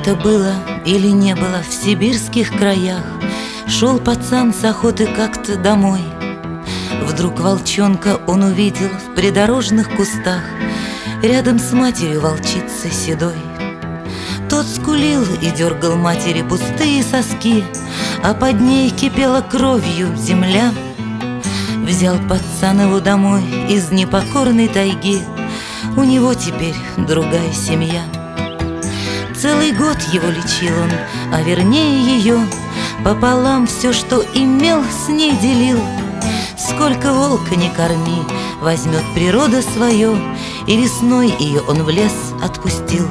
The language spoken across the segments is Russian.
Лето было или не было в сибирских краях, шел пацан с охоты как-то домой. Вдруг волчонка он увидел в придорожных кустах, рядом с матерью волчицей седой. Тот скулил и дергал матери пустые соски, а под ней кипела кровью земля. Взял пацан его домой из непокорной тайги, у него теперь другая семья. Целый год его лечил он, а вернее ее, пополам все, что имел, с ней делил. Сколько волка не корми, возьмет природа свое, и весной ее он в лес отпустил.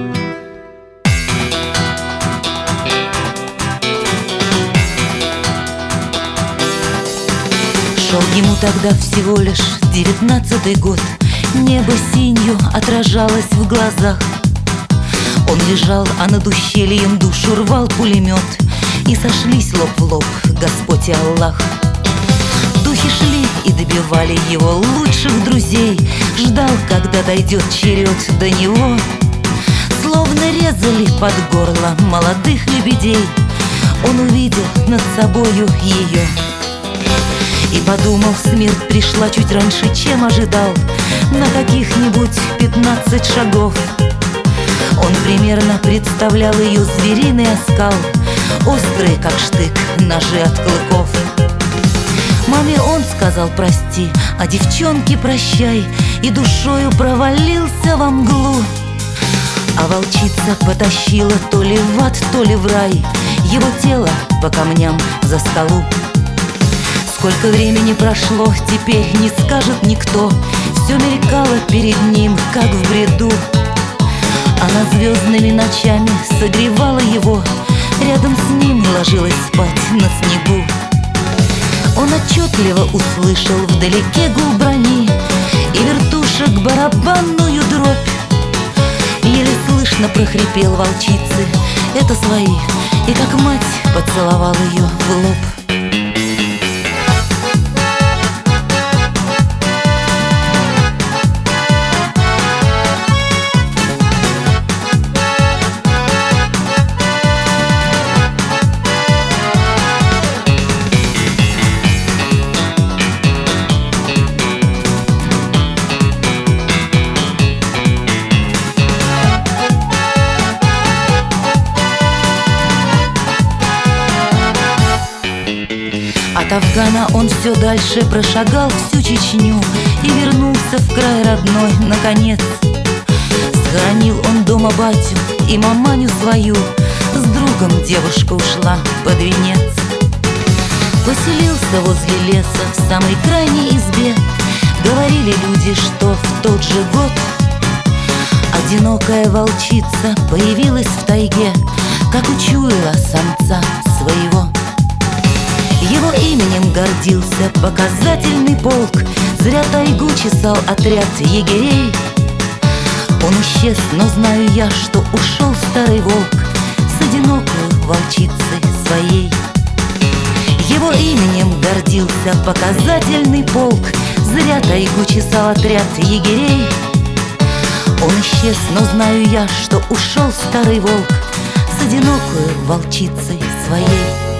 Шел ему тогда всего лишь 19-й год, небо синью отражалось в глазах. Он лежал, а над ущельем душу рвал пулемет, и сошлись лоб в лоб Господь и Аллах. Духи шли и добивали его лучших друзей, ждал, когда дойдет черед до него. Словно резали под горло молодых лебедей, он увидел над собою ее и подумал, смерть пришла чуть раньше, чем ожидал, на каких-нибудь 15 шагов. Он примерно представлял ее звериный оскал, острый, как штык, ножи от клыков. Маме он сказал прости, а девчонке прощай, и душою провалился во мглу. А волчица потащила то ли в ад, то ли в рай его тело по камням за скалу. Сколько времени прошло, теперь не скажет никто, все мелькало перед ним, как в бреду. Она звездными ночами согревала его, рядом с ним ложилась спать на снегу. Он отчетливо услышал вдалеке гул брони и вертушек барабанную дробь. Еле слышно прохрипел волчицы: это свои, и как мать поцеловал ее в лоб. От Афгана он все дальше прошагал всю Чечню и вернулся в край родной наконец. Схоронил он дома батю и маманю свою, с другом девушка ушла под венец. Поселился возле леса в самой крайней избе, говорили люди, что в тот же год одинокая волчица появилась в тайге, как учуяла самца своего. Его именем гордился показательный полк, зря тайгу чесал отряд егерей. Он исчез, но знаю я, что ушел старый волк с одинокой волчицей своей. Его именем гордился показательный полк, зря тайгу чесал отряд егерей. Он исчез, но знаю я, что ушел старый волк с одинокой волчицей своей.